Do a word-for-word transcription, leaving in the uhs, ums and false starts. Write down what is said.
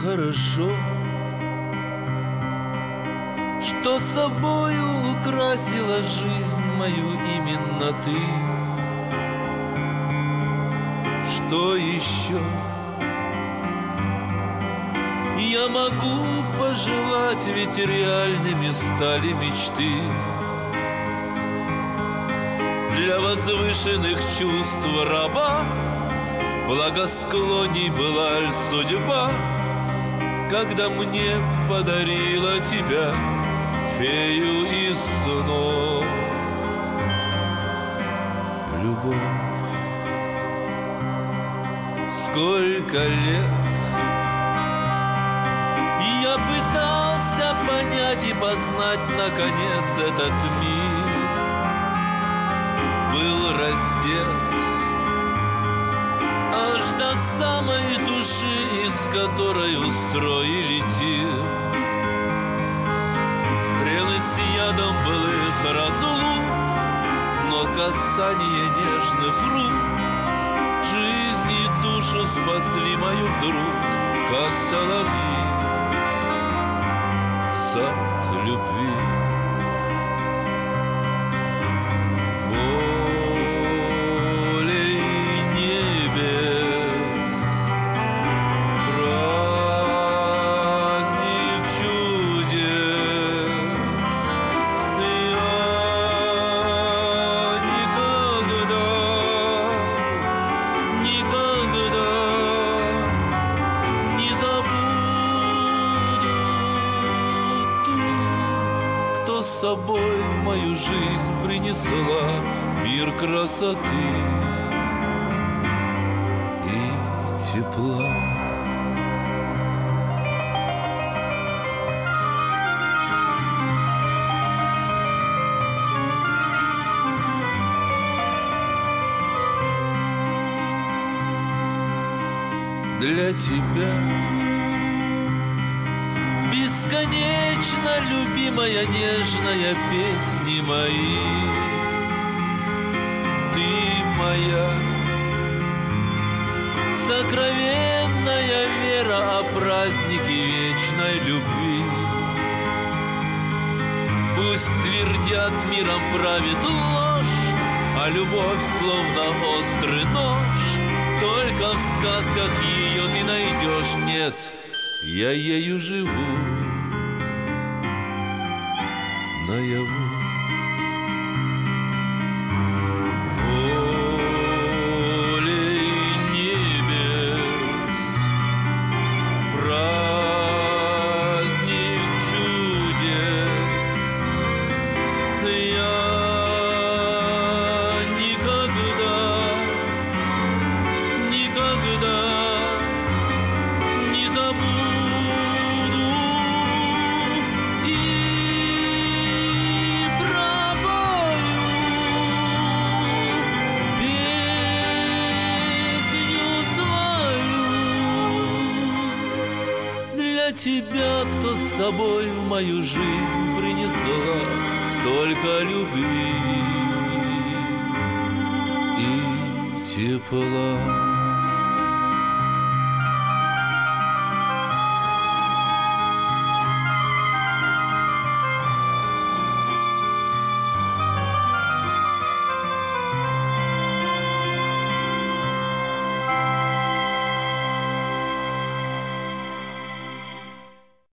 хорошо, что собою украсила жизнь мою именно ты. Что еще я могу пожелать, ведь реальными стали мечты. Для возвышенных чувств раба благосклонней была ль судьба, когда мне подарила тебя, фею из снов. Любовь. Сколько лет я пытался понять и познать наконец этот мир. Был раздет аж до самой души, из которой устроили тир. Стрелы с ядом былых разлук, но касание нежных рук жизнь и душу спасли мою вдруг, как соловьи, сад любви. С собой в мою жизнь принесла мир красоты и тепла. Для тебя бесконечно любимая, нежная песни мои. Ты моя сокровенная вера о празднике вечной любви. Пусть твердят, миром правит ложь, а любовь словно острый нож. Только в сказках ее ты найдешь, нет, я ею живу наяву. Волей небес праздник чудес я никогда, никогда не забуду. Тебя, кто с собой в мою жизнь принесла столько любви и тепла.